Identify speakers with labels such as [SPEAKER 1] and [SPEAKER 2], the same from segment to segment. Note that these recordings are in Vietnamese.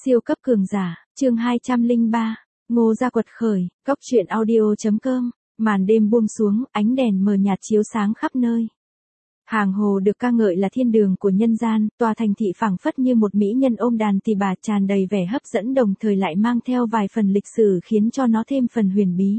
[SPEAKER 1] Siêu cấp cường giả, chương 203, Ngô Gia quật khởi, góc truyện audio.com, màn đêm buông xuống, ánh đèn mờ nhạt chiếu sáng khắp nơi. Hàng Hồ được ca ngợi là thiên đường của nhân gian, tòa thành thị phảng phất như một mỹ nhân ôm đàn tỳ bà, tràn đầy vẻ hấp dẫn đồng thời lại mang theo vài phần lịch sử khiến cho nó thêm phần huyền bí.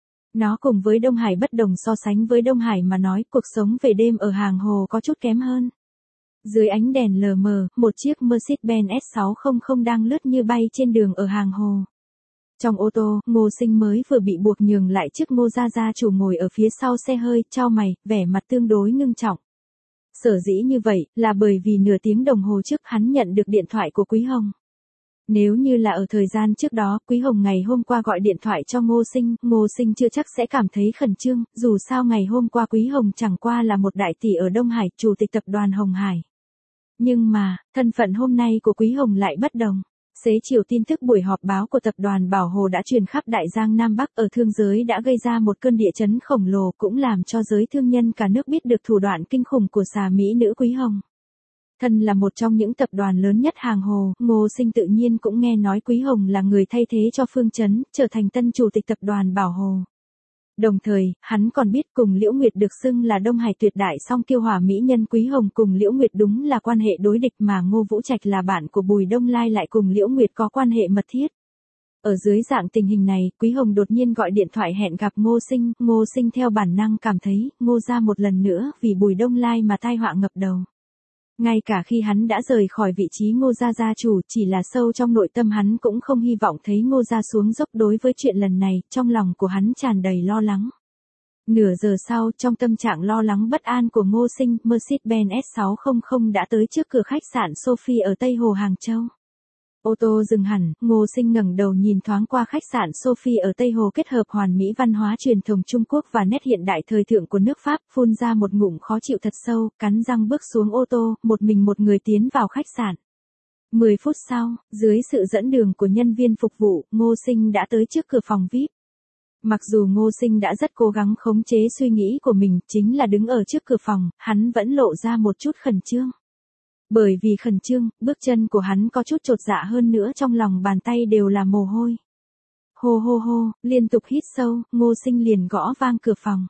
[SPEAKER 1] Nó cùng với Đông Hải bất đồng, so sánh với Đông Hải mà nói, cuộc sống về đêm ở Hàng Hồ có chút kém hơn. Dưới ánh đèn lờ mờ, một chiếc Mercedes-Benz S600 đang lướt như bay trên đường ở Hàng Hồ. Trong ô tô, Ngô Sinh mới vừa bị buộc nhường lại trước Ngô gia chủ ngồi ở phía sau xe hơi, chau mày, vẻ mặt tương đối ngưng trọng. Sở dĩ như vậy, là bởi vì nửa tiếng đồng hồ trước hắn nhận được điện thoại của Quý Hồng. Nếu như là ở thời gian trước đó, Quý Hồng ngày hôm qua gọi điện thoại cho Ngô Sinh chưa chắc sẽ cảm thấy khẩn trương, dù sao ngày hôm qua Quý Hồng chẳng qua là một đại tỷ ở Đông Hải, chủ tịch tập đoàn Hồng Hải. Nhưng mà, thân phận hôm nay của Quý Hồng lại bất đồng. Xế chiều tin tức buổi họp báo của tập đoàn Bảo Hồ đã truyền khắp Đại Giang Nam Bắc, ở thương giới đã gây ra một cơn địa chấn khổng lồ, cũng làm cho giới thương nhân cả nước biết được thủ đoạn kinh khủng của xà mỹ nữ Quý Hồng. Thân là một trong những tập đoàn lớn nhất Hàng Hồ, Ngô Sinh tự nhiên cũng nghe nói Quý Hồng là người thay thế cho Phương Chấn, trở thành tân chủ tịch tập đoàn Bảo Hồ. Đồng thời, hắn còn biết cùng Liễu Nguyệt được xưng là Đông Hải tuyệt đại song kiêu hỏa mỹ nhân Quý Hồng cùng Liễu Nguyệt đúng là quan hệ đối địch, mà Ngô Vũ Trạch là bạn của Bùi Đông Lai lại cùng Liễu Nguyệt có quan hệ mật thiết. Ở dưới dạng tình hình này, Quý Hồng đột nhiên gọi điện thoại hẹn gặp Ngô Sinh theo bản năng cảm thấy, Ngô gia một lần nữa vì Bùi Đông Lai mà tai họa ngập đầu. Ngay cả khi hắn đã rời khỏi vị trí Ngô gia chủ, chỉ là sâu trong nội tâm hắn cũng không hy vọng thấy Ngô gia xuống dốc. Đối với chuyện lần này, trong lòng của hắn tràn đầy lo lắng. Nửa giờ sau, trong tâm trạng lo lắng bất an của Ngô Sinh, Mercedes-Benz S600 đã tới trước cửa khách sạn Sophie ở Tây Hồ Hàng Châu. Ô tô dừng hẳn, Ngô Sinh ngẩng đầu nhìn thoáng qua khách sạn Sophie ở Tây Hồ, kết hợp hoàn mỹ văn hóa truyền thống Trung Quốc và nét hiện đại thời thượng của nước Pháp, phun ra một ngụm khó chịu thật sâu, cắn răng bước xuống ô tô, một người tiến vào khách sạn. 10 phút sau, dưới sự dẫn đường của nhân viên phục vụ, Ngô Sinh đã tới trước cửa phòng VIP. Mặc dù Ngô Sinh đã rất cố gắng khống chế suy nghĩ của mình, chính là đứng ở trước cửa phòng, hắn vẫn lộ ra một chút khẩn trương. Bởi vì khẩn trương, bước chân của hắn có chút chột dạ, hơn nữa trong lòng bàn tay đều là mồ hôi. Hô hô hô, liên tục hít sâu, Ngô Sinh liền gõ vang cửa phòng.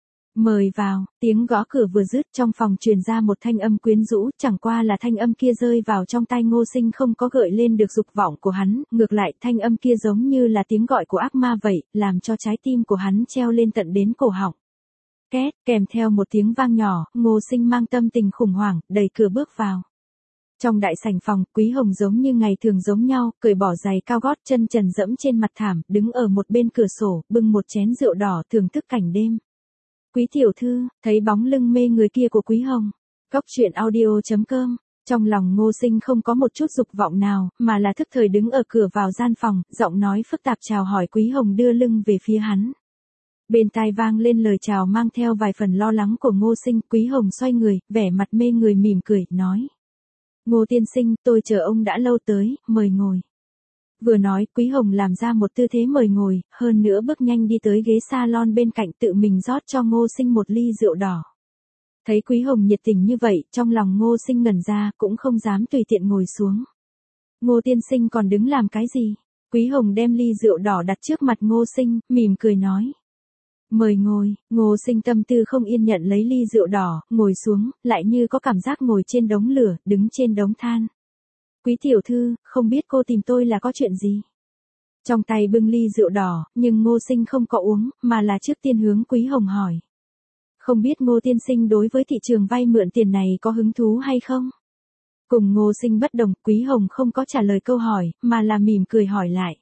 [SPEAKER 1] Mời vào, tiếng gõ cửa vừa dứt, trong phòng truyền ra một thanh âm quyến rũ, chẳng qua là thanh âm kia rơi vào trong tai Ngô Sinh không có gợi lên được dục vọng của hắn, ngược lại thanh âm kia giống như là tiếng gọi của ác ma vậy, làm cho trái tim của hắn treo lên tận đến cổ họng. Két, kèm theo một tiếng vang nhỏ, Ngô Sinh mang tâm tình khủng hoảng, đẩy cửa bước vào. Trong đại sảnh phòng, Quý Hồng giống như ngày thường giống nhau, cởi bỏ giày cao gót, chân trần dẫm trên mặt thảm, đứng ở một bên cửa sổ, bưng một chén rượu đỏ thưởng thức cảnh đêm. Quý tiểu thư, thấy bóng lưng mê người kia của Quý Hồng. Góc truyện audio.com, trong lòng Ngô Sinh không có một chút dục vọng nào, mà là thức thời đứng ở cửa vào gian phòng, giọng nói phức tạp chào hỏi Quý Hồng đưa lưng về phía hắn. Bên tai vang lên lời chào mang theo vài phần lo lắng của Ngô Sinh, Quý Hồng xoay người, vẻ mặt mê người mỉm cười, nói. Ngô tiên sinh, tôi chờ ông đã lâu tới, mời ngồi. Vừa nói, Quý Hồng làm ra một tư thế mời ngồi, hơn nữa bước nhanh đi tới ghế salon bên cạnh, tự mình rót cho Ngô Sinh một ly rượu đỏ. Thấy Quý Hồng nhiệt tình như vậy, trong lòng Ngô Sinh ngẩn ra, cũng không dám tùy tiện ngồi xuống. Ngô tiên sinh còn đứng làm cái gì? Quý Hồng đem ly rượu đỏ đặt trước mặt Ngô Sinh, mỉm cười nói. Mời ngồi. Ngô Sinh tâm tư không yên nhận lấy ly rượu đỏ, ngồi xuống, lại như có cảm giác ngồi trên đống lửa, đứng trên đống than. Quý tiểu thư, không biết cô tìm tôi là có chuyện gì? Trong tay bưng ly rượu đỏ, nhưng Ngô Sinh không có uống, mà là trước tiên hướng Quý Hồng hỏi. Không biết Ngô tiên sinh đối với thị trường vay mượn tiền này có hứng thú hay không? Cùng Ngô Sinh bất đồng, Quý Hồng không có trả lời câu hỏi, mà là mỉm cười hỏi lại.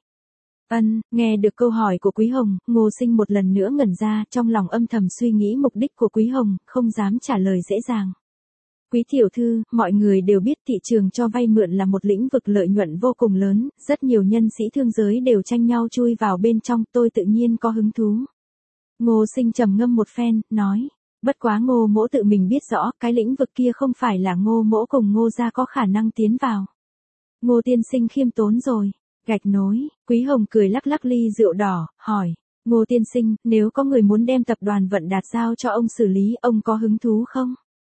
[SPEAKER 1] Nghe được câu hỏi của Quý Hồng, Ngô Sinh một lần nữa ngẩn ra, trong lòng âm thầm suy nghĩ mục đích của Quý Hồng, không dám trả lời dễ dàng. Quý tiểu thư, mọi người đều biết thị trường cho vay mượn là một lĩnh vực lợi nhuận vô cùng lớn, rất nhiều nhân sĩ thương giới đều tranh nhau chui vào bên trong, tôi tự nhiên có hứng thú. Ngô Sinh trầm ngâm một phen, nói. Bất quá Ngô mỗ tự mình biết rõ, cái lĩnh vực kia không phải là Ngô mỗ cùng Ngô gia có khả năng tiến vào. Ngô tiên sinh khiêm tốn rồi. Gạch nối, Quý Hồng cười lắc lắc ly rượu đỏ, hỏi. Ngô tiên sinh, nếu có người muốn đem tập đoàn Vận Đạt giao cho ông xử lý, ông có hứng thú không?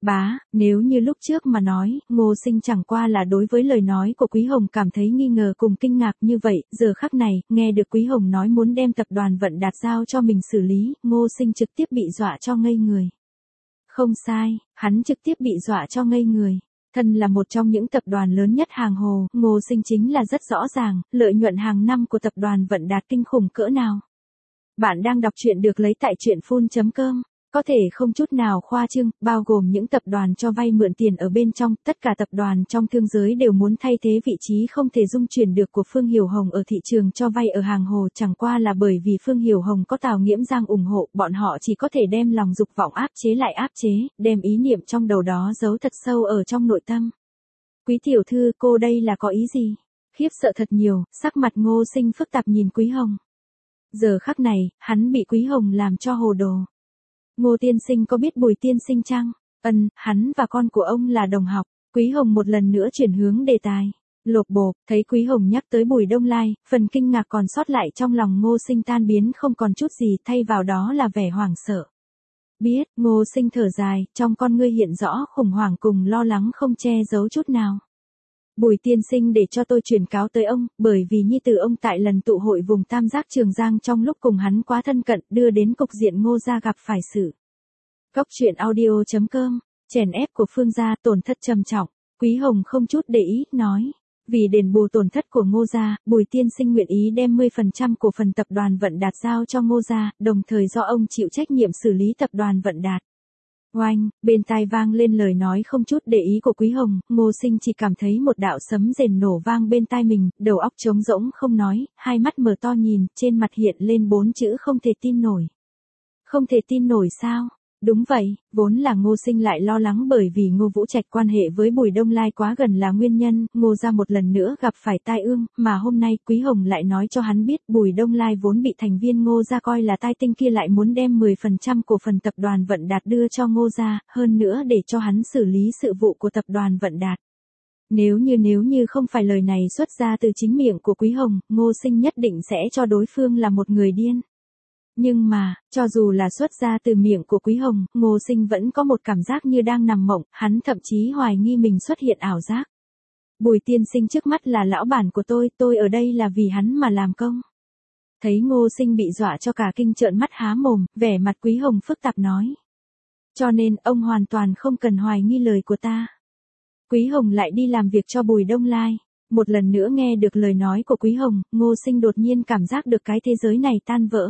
[SPEAKER 1] Bá, nếu như lúc trước mà nói, Ngô Sinh chẳng qua là đối với lời nói của Quý Hồng cảm thấy nghi ngờ cùng kinh ngạc như vậy, giờ khắc này, nghe được Quý Hồng nói muốn đem tập đoàn Vận Đạt giao cho mình xử lý, Ngô Sinh trực tiếp bị dọa cho ngây người. Không sai, hắn trực tiếp bị dọa cho ngây người. Thân là một trong những tập đoàn lớn nhất hàng hồ, Ngô Sinh chính là rất rõ ràng, lợi nhuận hàng năm của tập đoàn Vận Đạt kinh khủng cỡ nào. Bạn đang đọc truyện được lấy tại truyện.com. Có thể không chút nào khoa trương, bao gồm những tập đoàn cho vay mượn tiền ở bên trong, tất cả tập đoàn trong thương giới đều muốn thay thế vị trí không thể dung chuyển được của Phương Hiểu Hồng ở thị trường cho vay ở hàng hồ, chẳng qua là bởi vì Phương Hiểu Hồng có Tào Nghiễm Giang ủng hộ, bọn họ chỉ có thể đem lòng dục vọng áp chế lại áp chế, đem ý niệm trong đầu đó giấu thật sâu ở trong nội tâm. Quý tiểu thư, cô đây là có ý gì? Khiếp sợ thật nhiều, sắc mặt Ngô Sinh phức tạp nhìn Quý Hồng. Giờ khắc này, hắn bị Quý Hồng làm cho hồ đồ. Ngô tiên sinh có biết Bùi tiên sinh chăng? Hắn và con của ông là đồng học. Quý Hồng một lần nữa chuyển hướng đề tài. Lột bột, thấy Quý Hồng nhắc tới Bùi Đông Lai, phần kinh ngạc còn sót lại trong lòng Ngô Sinh tan biến không còn chút gì, thay vào đó là vẻ hoảng sợ. Biết, Ngô Sinh thở dài, trong con ngươi hiện rõ khủng hoảng cùng lo lắng không che giấu chút nào. Bùi tiên sinh để cho tôi truyền cáo tới ông, bởi vì nhi tử ông tại lần tụ hội vùng Tam Giác Trường Giang trong lúc cùng hắn quá thân cận, đưa đến cục diện Ngô gia gặp phải sự. Cóc truyện audio.com, chèn ép của Phương gia tổn thất trầm trọng, Quý Hồng không chút để ý, nói. Vì đền bù tổn thất của Ngô gia, Bùi tiên sinh nguyện ý đem 10% cổ phần tập đoàn Vận Đạt giao cho Ngô gia, đồng thời do ông chịu trách nhiệm xử lý tập đoàn Vận Đạt. Oanh, bên tai vang lên lời nói không chút để ý của Quý Hồng, Ngô Sinh chỉ cảm thấy một đạo sấm rền nổ vang bên tai mình, đầu óc trống rỗng không nói, hai mắt mở to nhìn, trên mặt hiện lên 4 chữ không thể tin nổi. Không thể tin nổi sao? Đúng vậy, vốn là Ngô Sinh lại lo lắng bởi vì Ngô Vũ Trạch quan hệ với Bùi Đông Lai quá gần là nguyên nhân, Ngô gia một lần nữa gặp phải tai ương, mà hôm nay Quý Hồng lại nói cho hắn biết Bùi Đông Lai vốn bị thành viên Ngô gia coi là tai tinh kia lại muốn đem 10% cổ phần tập đoàn Vận Đạt đưa cho Ngô gia, hơn nữa để cho hắn xử lý sự vụ của tập đoàn Vận Đạt. Nếu như không phải lời này xuất ra từ chính miệng của Quý Hồng, Ngô Sinh nhất định sẽ cho đối phương là một người điên. Nhưng mà, cho dù là xuất ra từ miệng của Quý Hồng, Ngô Sinh vẫn có một cảm giác như đang nằm mộng, hắn thậm chí hoài nghi mình xuất hiện ảo giác. Bùi tiên sinh trước mắt là lão bản của tôi ở đây là vì hắn mà làm công. Thấy Ngô Sinh bị dọa cho cả kinh trợn mắt há mồm, vẻ mặt Quý Hồng phức tạp nói. Cho nên, ông hoàn toàn không cần hoài nghi lời của ta. Quý Hồng lại đi làm việc cho Bùi Đông Lai. Một lần nữa nghe được lời nói của Quý Hồng, Ngô Sinh đột nhiên cảm giác được cái thế giới này tan vỡ.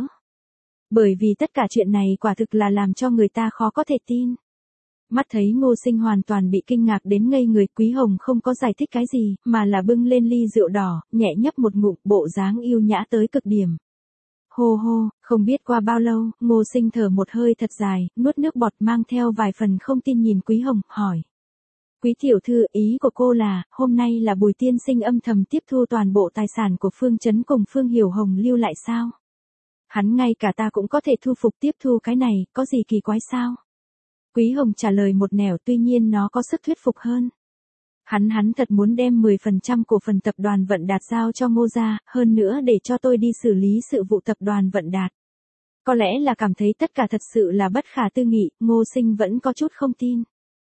[SPEAKER 1] Bởi vì tất cả chuyện này quả thực là làm cho người ta khó có thể tin. Mắt thấy Ngô Sinh hoàn toàn bị kinh ngạc đến ngây người, Quý Hồng không có giải thích cái gì, mà là bưng lên ly rượu đỏ, nhẹ nhấp một ngụm, bộ dáng yêu nhã tới cực điểm. Hô hô, không biết qua bao lâu, Ngô Sinh thở một hơi thật dài, nuốt nước bọt mang theo vài phần không tin nhìn Quý Hồng, hỏi. Quý tiểu thư, ý của cô là, hôm nay là Bùi tiên sinh âm thầm tiếp thu toàn bộ tài sản của Phương Chấn cùng Phương Hiểu Hồng lưu lại sao? Hắn ngay cả ta cũng có thể thu phục tiếp thu cái này, có gì kỳ quái sao? Quý Hồng trả lời một nẻo, tuy nhiên nó có sức thuyết phục hơn. Hắn thật muốn đem 10% cổ phần tập đoàn Vận Đạt giao cho Ngô gia, hơn nữa để cho tôi đi xử lý sự vụ tập đoàn Vận Đạt. Có lẽ là cảm thấy tất cả thật sự là bất khả tư nghị, Ngô Sinh vẫn có chút không tin.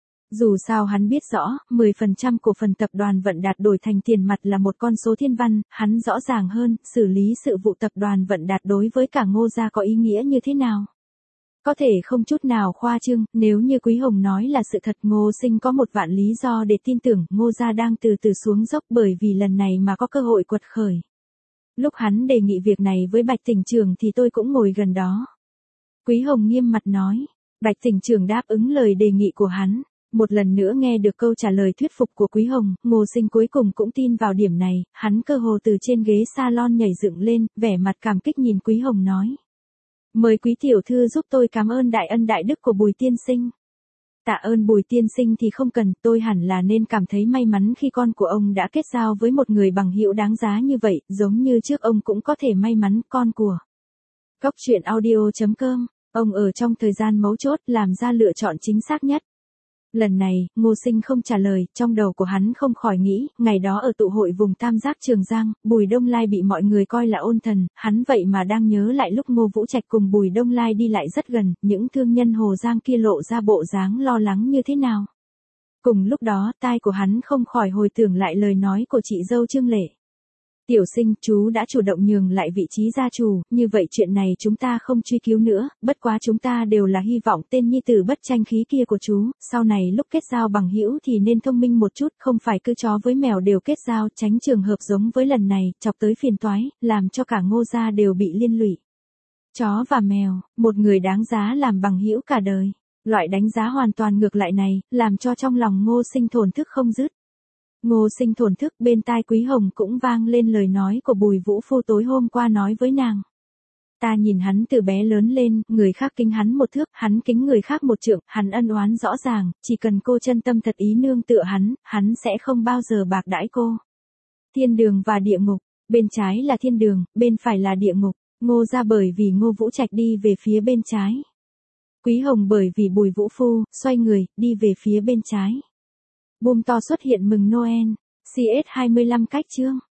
[SPEAKER 1] Dù sao hắn biết rõ, 10% cổ phần tập đoàn Vận Đạt đổi thành tiền mặt là một con số thiên văn, hắn rõ ràng hơn, xử lý sự vụ tập đoàn Vận Đạt đối với cả Ngô gia có ý nghĩa như thế nào. Có thể không chút nào khoa trương, nếu như Quý Hồng nói là sự thật, Ngô Sinh có 1.000.000 lý do để tin tưởng Ngô gia đang từ từ xuống dốc bởi vì lần này mà có cơ hội quật khởi. Lúc hắn đề nghị việc này với Bạch tỉnh trưởng thì tôi cũng ngồi gần đó. Quý Hồng nghiêm mặt nói, Bạch tỉnh trưởng đáp ứng lời đề nghị của hắn. Một lần nữa nghe được câu trả lời thuyết phục của Quý Hồng, Ngô Sinh cuối cùng cũng tin vào điểm này, hắn cơ hồ từ trên ghế salon nhảy dựng lên, vẻ mặt cảm kích nhìn Quý Hồng nói. Mời quý tiểu thư giúp tôi cảm ơn đại ân đại đức của Bùi tiên sinh. Tạ ơn Bùi tiên sinh thì không cần, tôi hẳn là nên cảm thấy may mắn khi con của ông đã kết giao với một người bằng hữu đáng giá như vậy, giống như trước ông cũng có thể may mắn con của. Cóc truyện audio.com, ông ở trong thời gian mấu chốt làm ra lựa chọn chính xác nhất. Lần này, Ngô Sinh không trả lời, trong đầu của hắn không khỏi nghĩ, ngày đó ở tụ hội vùng Tam Giác Trường Giang, Bùi Đông Lai bị mọi người coi là ôn thần, hắn vậy mà đang nhớ lại lúc Ngô Vũ Trạch cùng Bùi Đông Lai đi lại rất gần, những thương nhân Hồ Giang kia lộ ra bộ dáng lo lắng như thế nào. Cùng lúc đó, tai của hắn không khỏi hồi tưởng lại lời nói của chị dâu Trương Lệ. Tiểu Sinh, chú đã chủ động nhường lại vị trí gia chủ, như vậy chuyện này chúng ta không truy cứu nữa, bất quá chúng ta đều là hy vọng tên nhi tử bất tranh khí kia của chú, sau này lúc kết giao bằng hữu thì nên thông minh một chút, không phải cứ chó với mèo đều kết giao, tránh trường hợp giống với lần này, chọc tới phiền toái, làm cho cả Ngô gia đều bị liên lụy. Chó và mèo, một người đáng giá làm bằng hữu cả đời. Loại đánh giá hoàn toàn ngược lại này, làm cho trong lòng Ngô Sinh thổn thức không dứt. Ngô Sinh thổn thức, bên tai Quý Hồng cũng vang lên lời nói của Bùi Vũ Phu tối hôm qua nói với nàng. Ta nhìn hắn từ bé lớn lên, người khác kính hắn một thước, hắn kính người khác một trượng, hắn ân oán rõ ràng, chỉ cần cô chân tâm thật ý nương tựa hắn sẽ không bao giờ bạc đãi cô. Thiên đường và địa ngục, bên trái là thiên đường, bên phải là địa ngục, Ngô gia bởi vì Ngô Vũ Trạch đi về phía bên trái. Quý Hồng bởi vì Bùi Vũ Phu, xoay người, đi về phía bên trái. Bùm to xuất hiện mừng Noel, CS25 cách chương.